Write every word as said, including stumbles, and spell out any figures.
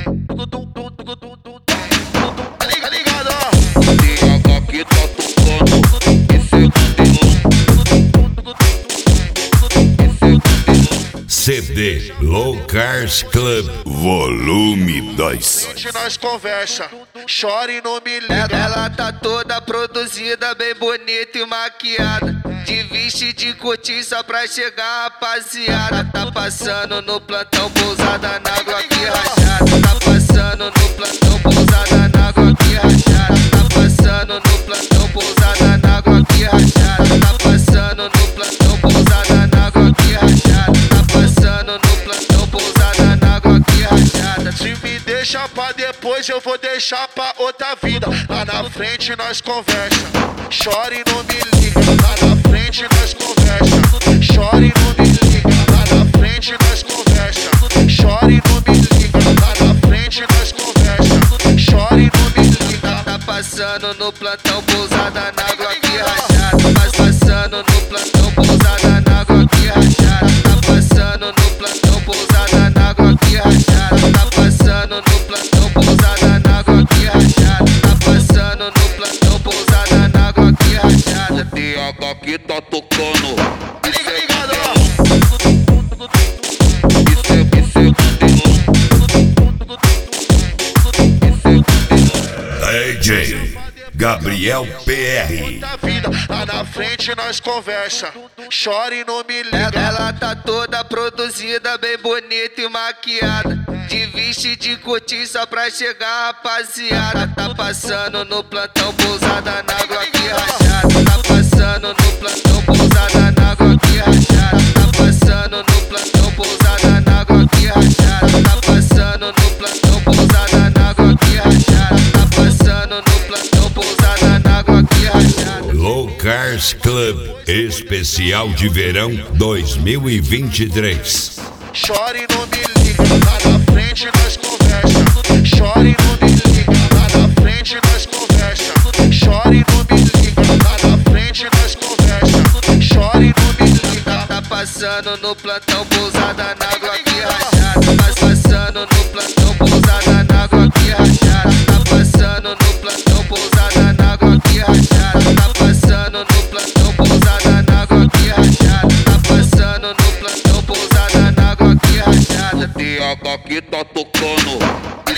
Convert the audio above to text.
Liga, ligado, ó. D H que tá tocando. C D Low Cars Club Volume dois. Nós conversa, chora e não me liga. Ela tá toda produzida, bem bonita e maquiada, de veste de cortiça pra chegar, rapaziada. Tá passando no plantão, pousada na água aqui rachada. Tá passando no plantão, pousada na água aqui rachada. Tá passando no plantão, pousada na água aqui rachada. Tá passando no plantão, pousada na água aqui rachada. Tá passando no plantão, pousada na água aqui rachada. Se me deixa pra depois, eu vou deixar pra outra vida. Lá na frente nós conversa, chora e não me liga. Lá na frente nós conversa, chora e não me liga. Lá na frente nós conversa, chora e não me liga. Lá na frente nós conversa, chora e não me liga. Tá passando no plantão, pousada na água aqui rachada. Tá passando no plantão, pousada na água aqui rachada. Tá passando no plantão, pousada na água aqui rachada. Tá passando no plantão, pousada na água aqui rachada. Tá passando no plantão, pousada na água aqui rachada. D H que tá tocando. Liga, ligado, ó. D J Gabriel P R. Lá na frente nós conversa, chora e não me liga. Ela tá toda produzida, bem bonita e maquiada, de veste de cortiça pra chegar, rapaziada. Tá passando no plantão, pousada na água aqui rachada. Tá passando no plantão, pousada na água aqui rachada. Tá passando no plantão, pousada na água aqui rachada. Tá passando no plantão, pousada na água aqui rachada. Tá passando no plantão, pousada na água aqui rachada. Low Cars Club Especial de Verão dois mil e vinte e três. Chora e não me liga. Lá na frente nós conversa, chora e não me liga. Lá na frente nós conversa, chora e não me liga. Lá na frente nós conversa, chora e não me liga. Tá passando no plantão, pousada na água aqui rachada. Tá passando no plantão, pousada na água aqui rachada. Tá passando no plantão, pousada na água aqui rachada. Tá passando no plantão, pousada na água aqui rachada. Tá passando no plantão, pousada na água aqui rachada. D H que tá tocando.